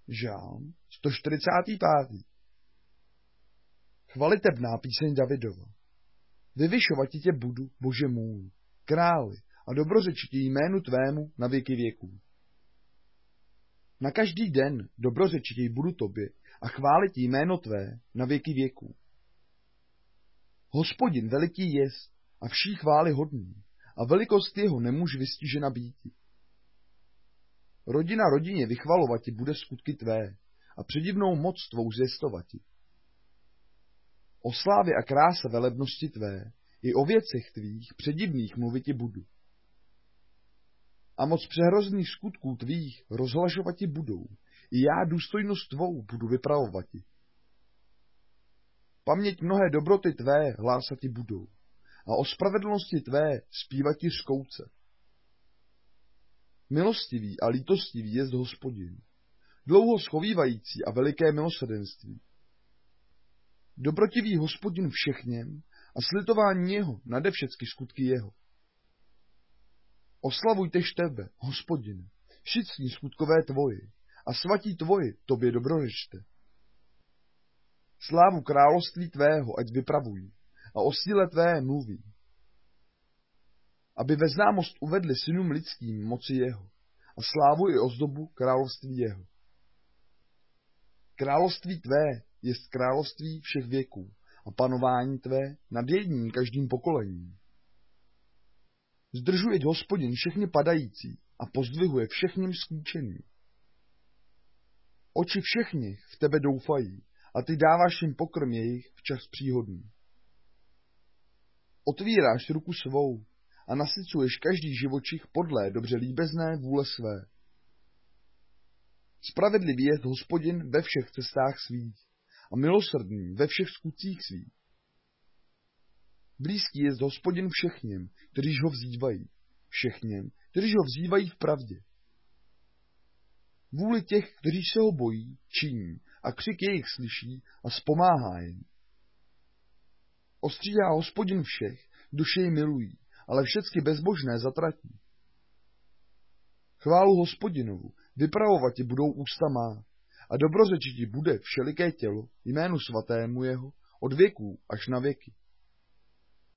Žálm 145. Chvalitebná píseň Davidova. Vyvyšovati tě budu, Bože můj, králi, a dobrořečitě jménu tvému na věky věků. Na každý den dobrořečitě budu tobě a chválit jméno tvé na věky věků. Hospodin veliký jest a vší chvály hodný, a velikost jeho nemůže vystižena býti. Rodina rodině vychvalovati bude skutky tvé a předivnou moc tvou zvěstovati. O slávě a kráse velebnosti tvé i o věcech tvých předivných mluviti budu. A moc přehrozných skutků tvých rozhlašovati budou, i já důstojnost tvou budu vypravovati. Paměť mnohé dobroty tvé hlásati budou, a o spravedlnosti tvé zpívati řkouce. Milostivý a lítostivý jest Hospodin, dlouho schovívající a veliké milosrdenství. Dobrotivý Hospodin všechněm a slitování jeho nade všecky skutky jeho. Oslavujtež tebe, Hospodine, všichni skutkové tvoji, a svatí tvoji tobě dobrořečte. Slávu království tvého ať vypravují, a o síle tvé mluví. Aby ve známost uvedli synům lidským moci jeho, a slávu i ozdobu království jeho. Království tvé jest království všech věků, a panování tvé nad jedním každým pokolením. Zdržuje Hospodin všechny padající a pozdvihuje všechním skýčeným. Oči všechny v tebe doufají, a ty dáváš jim pokrm jejich v čas příhodný. Otvíráš ruku svou a nasycuješ každý živočich podle dobře líbezné vůle své. Spravedlivý jest Hospodin ve všech cestách svých a milosrdný ve všech skutcích svých. Blízký jest Hospodin všechněm, kteříž ho vzývají, všechněm, kteříž ho vzývají v pravdě. Vůli těch, kteří se ho bojí, činí a křik jejich slyší a zpomáhá jim. Ostříhá Hospodin všech, kdož jej milují, ale všecky bezbožné zatratí. Chválu Hospodinovu vypravovati budou ústa má a dobrořečiti bude všeliké tělo jménu svatému jeho od věků až na věky.